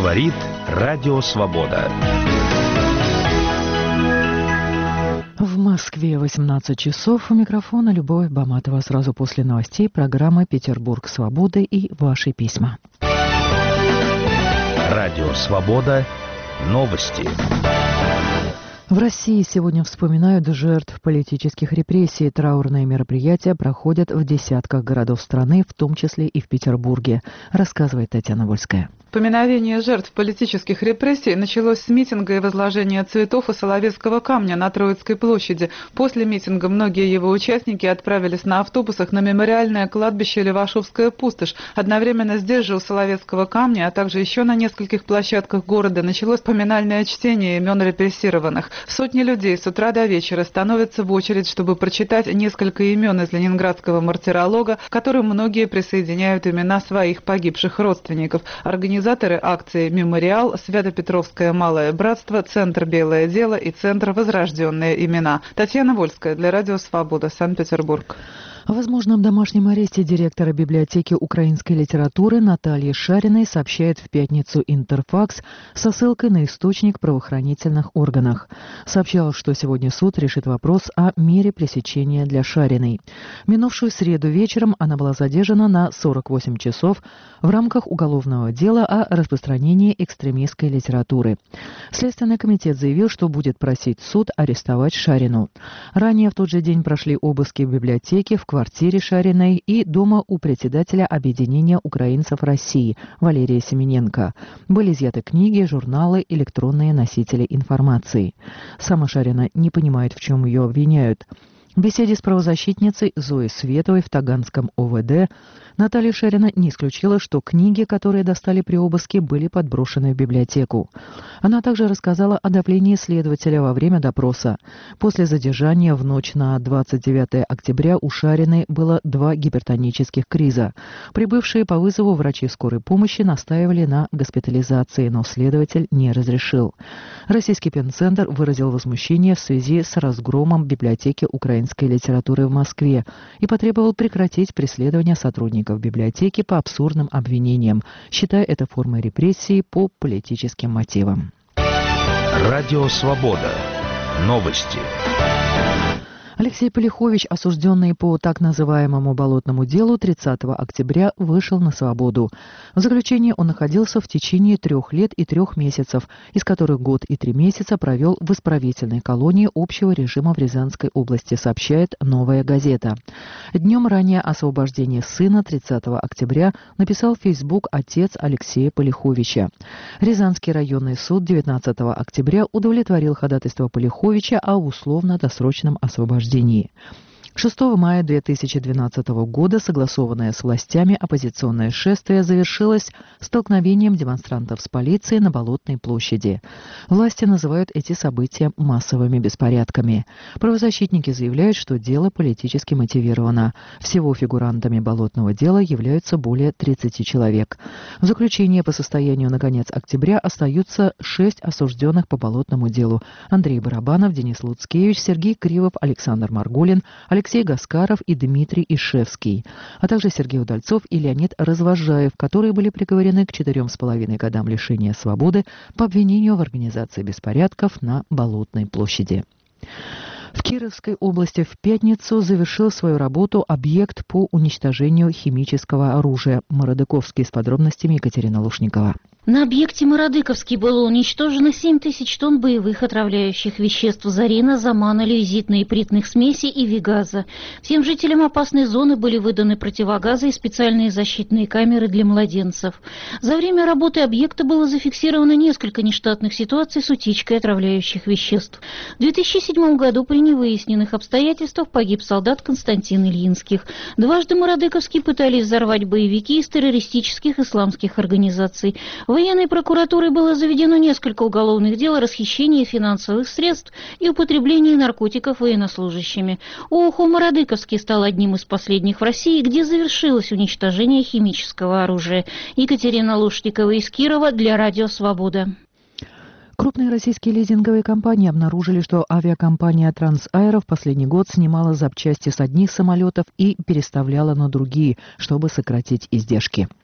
Говорит Радио Свобода. В Москве 18 часов. У микрофона Любовь Баматова. Сразу после новостей программы «Петербург свободы» и ваши письма. Радио Свобода. Новости. В России сегодня вспоминают жертв политических репрессий. Траурные мероприятия проходят в десятках городов страны, в том числе и в Петербурге, рассказывает Татьяна Вольская. Поминовение жертв политических репрессий началось с митинга и возложения цветов у Соловецкого камня на Троицкой площади. После митинга многие его участники отправились на автобусах на мемориальное кладбище Левашовская пустошь. Одновременно здесь же у Соловецкого камня, а также еще на нескольких площадках города началось поминальное чтение имен репрессированных. Сотни людей с утра до вечера становятся в очередь, чтобы прочитать несколько имен из ленинградского мартиролога, к которым многие присоединяют имена своих погибших родственников. Организаторы акции «Мемориал», Свято-Петровское малое братство, Центр «Белое дело» и Центр «Возрожденные имена». Татьяна Вольская для Радио Свобода, Санкт-Петербург. О возможном домашнем аресте директора библиотеки украинской литературы Натальи Шариной сообщает в пятницу Интерфакс со ссылкой на источник в правоохранительных органах. Сообщалось, что сегодня суд решит вопрос о мере пресечения для Шариной. Минувшую среду вечером она была задержана на 48 часов в рамках уголовного дела о распространении экстремистской литературы. Следственный комитет заявил, что будет просить суд арестовать Шарину. Ранее в тот же день прошли обыски в библиотеке, в квартире Шариной и дома у председателя Объединения украинцев России Валерия Семененко. Были изъяты книги, журналы, электронные носители информации. Сама Шарина не понимает, в чем ее обвиняют. В беседе с правозащитницей Зоей Световой в Таганском ОВД Наталья Шарина не исключила, что книги, которые достали при обыске, были подброшены в библиотеку. Она также рассказала о давлении следователя во время допроса. После задержания в ночь на 29 октября у Шариной было 2 гипертонических криза. Прибывшие по вызову врачи скорой помощи настаивали на госпитализации, но следователь не разрешил. Российский пенцентр выразил возмущение в связи с разгромом библиотеки украинской литературы в Москве и потребовал прекратить преследование сотрудников библиотеки по абсурдным обвинениям, считая это формой репрессий по политическим мотивам. Радио Свобода. Новости. Алексей Полихович, осужденный по так называемому болотному делу, 30 октября вышел на свободу. В заключении он находился в течение 3 лет и 3 месяцев, из которых год и 3 месяца провел в исправительной колонии общего режима в Рязанской области, сообщает «Новая газета». Днем ранее освобождение сына 30 октября написал в Facebook отец Алексея Полиховича. Рязанский районный суд 19 октября удовлетворил ходатайство Полиховича о условно-досрочном освобождении. 6 мая 2012 года согласованное с властями оппозиционное шествие завершилось столкновением демонстрантов с полицией на Болотной площади. Власти называют эти события массовыми беспорядками. Правозащитники заявляют, что дело политически мотивировано. Всего фигурантами болотного дела являются более 30 человек. В заключение по состоянию на конец октября остаются 6 осужденных по болотному делу: Андрей Барабанов, Денис Луцкевич, Сергей Кривов, Александр Маргулин, Алексей Гаскаров и Дмитрий Ишевский, а также Сергей Удальцов и Леонид Развожаев, которые были приговорены к 4,5 годам лишения свободы по обвинению в организации беспорядков на Болотной площади. В Кировской области в пятницу завершил свою работу объект по уничтожению химического оружия «Мародыковский», с подробностями Екатерина Лушникова. На объекте Мародыковский было уничтожено 7 тысяч тонн боевых отравляющих веществ зарина, замана, лизитной, ипритных смесей и вигаза. Всем жителям опасной зоны были выданы противогазы и специальные защитные камеры для младенцев. За время работы объекта было зафиксировано несколько нештатных ситуаций с утечкой отравляющих веществ. В 2007 году при невыясненных обстоятельствах погиб солдат Константин Ильинских. Дважды Мародыковский пытались взорвать боевики из террористических исламских организаций. Военной прокуратурой было заведено несколько уголовных дел о расхищении финансовых средств и употреблении наркотиков военнослужащими. ООО «Мародыковский» стал одним из последних в России, где завершилось уничтожение химического оружия. Екатерина Лушникова из Кирова для Радио Свобода. Крупные российские лизинговые компании обнаружили, что авиакомпания «Трансаэро» в последний год снимала запчасти с одних самолетов и переставляла на другие, чтобы сократить издержки.